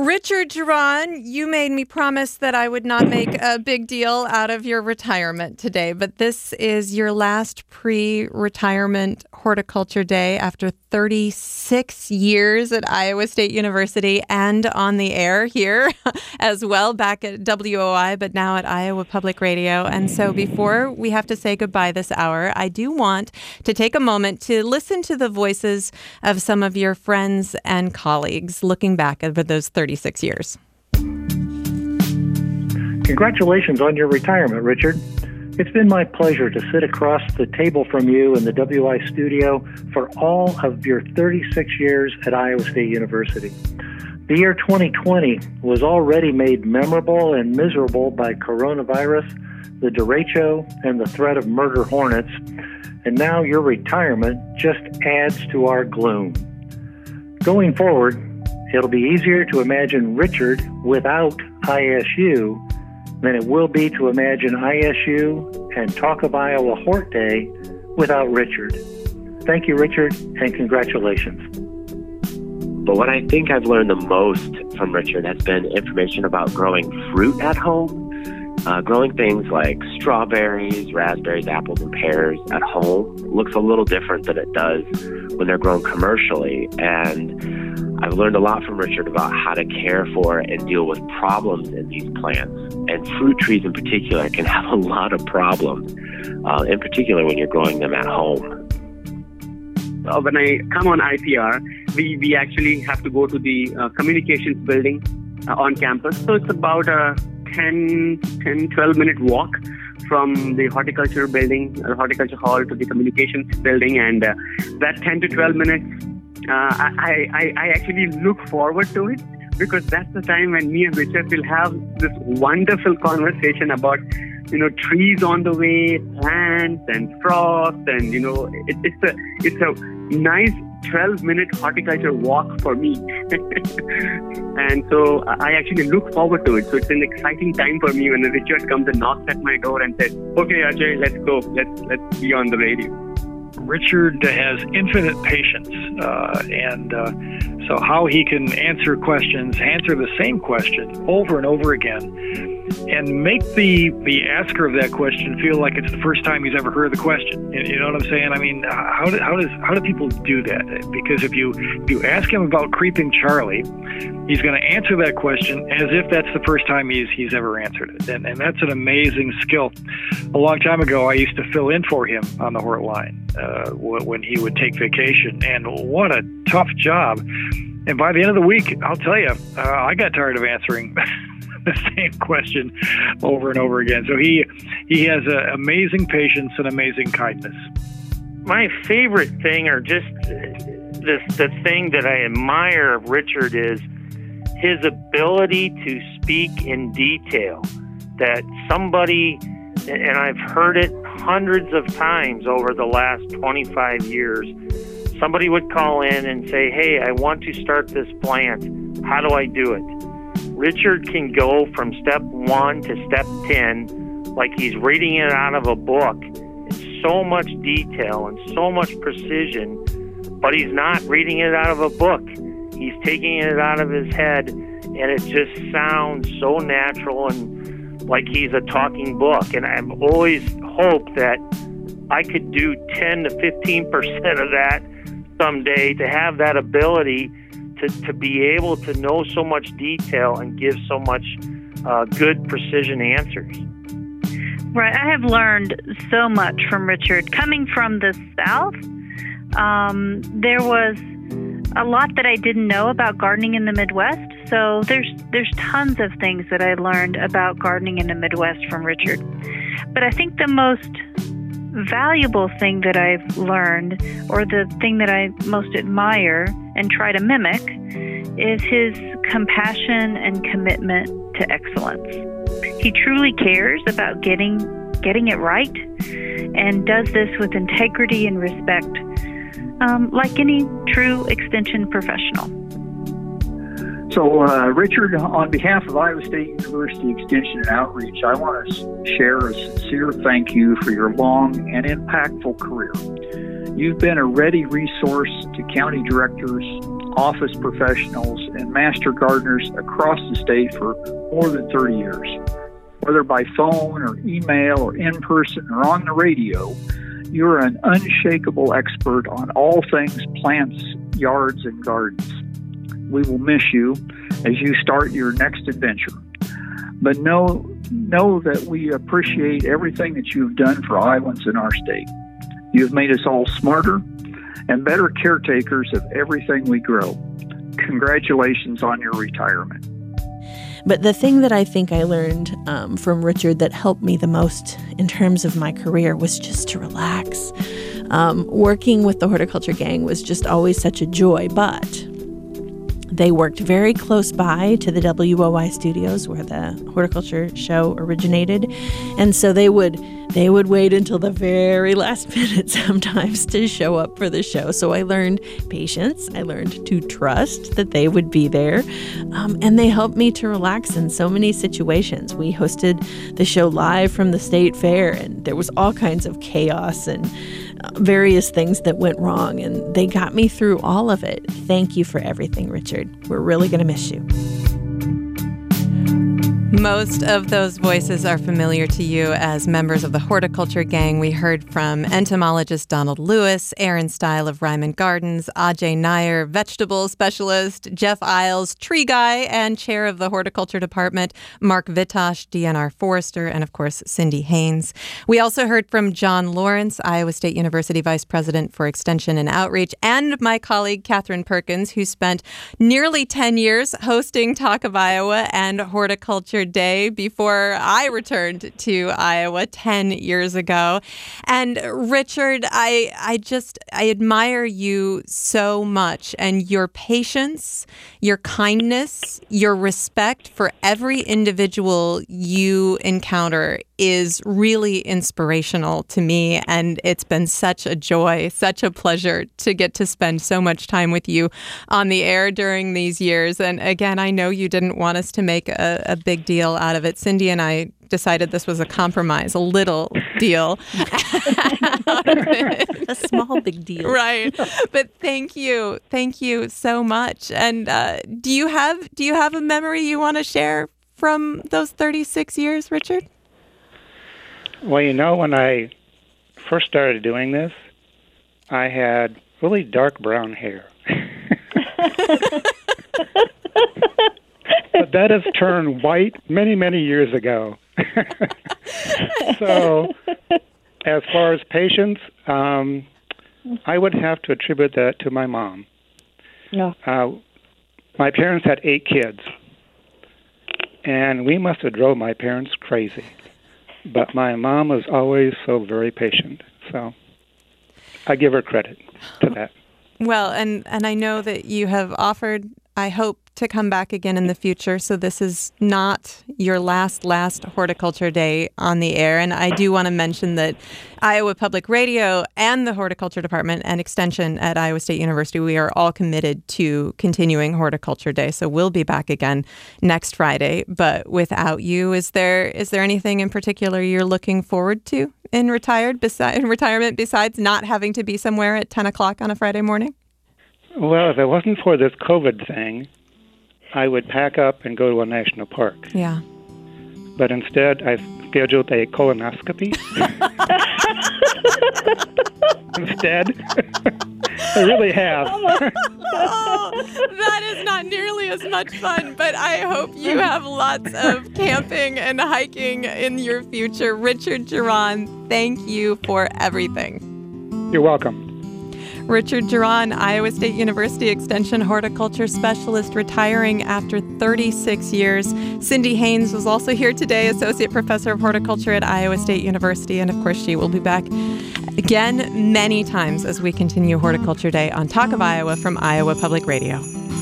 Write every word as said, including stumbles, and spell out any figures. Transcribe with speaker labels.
Speaker 1: Richard Geron, you made me promise that I would not make a big deal out of your retirement today, but this is your last pre-retirement horticulture day after thirty-six years at Iowa State University and on the air here as well, back at W O I, but now at Iowa Public Radio. And so before we have to say goodbye this hour, I do want to take a moment to listen to the voices of some of your friends and colleagues looking back over those thirty-six years.
Speaker 2: Congratulations on your retirement, Richard. It's been my pleasure to sit across the table from you in the W I studio for all of your thirty-six years at Iowa State University. The year twenty twenty was already made memorable and miserable by coronavirus, the derecho, and the threat of murder hornets, and now your retirement just adds to our gloom. Going forward, it'll be easier to imagine Richard without I S U than it will be to imagine I S U and Talk of Iowa Hort Day without Richard. Thank you, Richard, and congratulations.
Speaker 3: But what I think I've learned the most from Richard has been information about growing fruit at home. Uh, growing things like strawberries, raspberries, apples, and pears at home looks a little different than it does when they're grown commercially. And I've learned a lot from Richard about how to care for and deal with problems in these plants. And fruit trees in particular can have a lot of problems, uh, in particular when you're growing them at home.
Speaker 4: Uh, when I come on I P R, we, we actually have to go to the uh, communications building uh, on campus. So it's about a ten, twelve minute walk from the horticulture building, uh, horticulture hall to the communications building. And uh, that ten to twelve minutes, uh, I, I, I actually look forward to it, because that's the time when me and Richard will have this wonderful conversation about, you know, trees on the way, plants and frost, and, you know, it, it's a it's a nice twelve minute horticulture walk for me. And so I actually look forward to it. So it's an exciting time for me when Richard comes and knocks at my door and says, okay, Ajay, let's go. Let's, let's be on the radio.
Speaker 5: Richard has infinite patience, uh, and uh, so how he can answer questions, answer the same question over and over again, and make the the asker of that question feel like it's the first time he's ever heard the question. You, you know what I'm saying? I mean, how do, how does how do people do that? Because if you if you ask him about Creeping Charlie, he's going to answer that question as if that's the first time he's he's ever answered it, and and that's an amazing skill. A long time ago, I used to fill in for him on the Hort line uh, when he would take vacation, and what a tough job. And by the end of the week, I'll tell you, uh, I got tired of answering the same question over and over again. So he he has uh, amazing patience and amazing kindness.
Speaker 6: My favorite thing, or just the, the thing that I admire of Richard, is his ability to speak in detail. That somebody, and I've heard it hundreds of times over the last twenty-five years, somebody would call in and say, hey, I want to start this plant. How do I do it? Richard can go from step one to step ten like he's reading it out of a book. It's so much detail and so much precision, but he's not reading it out of a book. He's taking it out of his head, and it just sounds so natural and like he's a talking book. And I've always hoped that I could do ten to fifteen percent of that someday, to have that ability to, to be able to know so much detail and give so much uh, good precision answers.
Speaker 7: Right. I have learned so much from Richard. Coming from the South, um, there was a lot that I didn't know about gardening in the Midwest. So there's there's tons of things that I learned about gardening in the Midwest from Richard. But I think the most valuable thing that I've learned, or the thing that I most admire and try to mimic, is his compassion and commitment to excellence. He truly cares about getting getting it right, and does this with integrity and respect, um, like any true extension professional.
Speaker 8: So, uh, Richard, on behalf of Iowa State University Extension and Outreach, I want to share a sincere thank you for your long and impactful career. You've been a ready resource to county directors, office professionals, and master gardeners across the state for more than thirty years. Whether by phone or email or in person or on the radio, you're an unshakable expert on all things plants, yards, and gardens. We will miss you as you start your next adventure. But know, know that we appreciate everything that you've done for Iowans in our state. You've made us all smarter and better caretakers of everything we grow. Congratulations on your retirement.
Speaker 9: But the thing that I think I learned um, from Richard that helped me the most in terms of my career was just to relax. Um, working with the Horticulture Gang was just always such a joy, but they worked very close by to the W O I studios where the horticulture show originated. And so they would they would wait until the very last minute sometimes to show up for the show. So I learned patience. I learned to trust that they would be there. Um, and they helped me to relax in so many situations. We hosted the show live from the state fair, and there was all kinds of chaos and various things that went wrong, and they got me through all of it. Thank you for everything, Richard. We're really going to miss you.
Speaker 1: Most of those voices are familiar to you as members of the Horticulture Gang. We heard from entomologist Donald Lewis, Aaron Stile of Ryman Gardens, Ajay Nair, vegetable specialist, Jeff Isles, tree guy and chair of the horticulture department, Mark Vitosh, D N R forester, and of course, Cindy Haynes. We also heard from John Lawrence, Iowa State University Vice President for Extension and Outreach, and my colleague, Catherine Perkins, who spent nearly ten years hosting Talk of Iowa and Horticulture Day before I returned to Iowa ten years ago. And Richard, I I just, I admire you so much, and your patience, your kindness, your respect for every individual you encounter is really inspirational to me. And it's been such a joy, such a pleasure to get to spend so much time with you on the air during these years. And again, I know you didn't want us to make a, a big deal out of it. Cindy and I decided this was a compromise, a little deal.
Speaker 9: A small big deal.
Speaker 1: Right. But thank you. Thank you so much. And uh, do you have do you have a memory you want to share from those thirty-six years, Richard?
Speaker 10: Well, you know, when I first started doing this, I had really dark brown hair. But that has turned white many, many years ago. So, as far as patience, um, I would have to attribute that to my mom.
Speaker 11: No.
Speaker 10: Uh, my parents had eight kids, and we must have drove my parents crazy. But my mom was always so very patient. So I give her credit to that.
Speaker 1: Well, and, and I know that you have offered, I hope, to come back again in the future. So this is not your last, last Horticulture Day on the air. And I do want to mention that Iowa Public Radio and the Horticulture Department and Extension at Iowa State University, we are all committed to continuing Horticulture Day. So we'll be back again next Friday. But without you, is there is there anything in particular you're looking forward to in retired besi- in retirement besides not having to be somewhere at ten o'clock on a Friday morning?
Speaker 10: Well, if it wasn't for this COVID thing, I would pack up and go to a national park.
Speaker 1: Yeah.
Speaker 10: But instead, I scheduled a colonoscopy. Instead, I really have.
Speaker 1: Oh, that is not nearly as much fun, but I hope you have lots of camping and hiking in your future. Richard Geron, thank you for everything.
Speaker 10: You're welcome.
Speaker 1: Richard Geron, Iowa State University Extension Horticulture Specialist, retiring after thirty-six years. Cindy Haynes was also here today, Associate Professor of Horticulture at Iowa State University. And of course, she will be back again many times as we continue Horticulture Day on Talk of Iowa from Iowa Public Radio.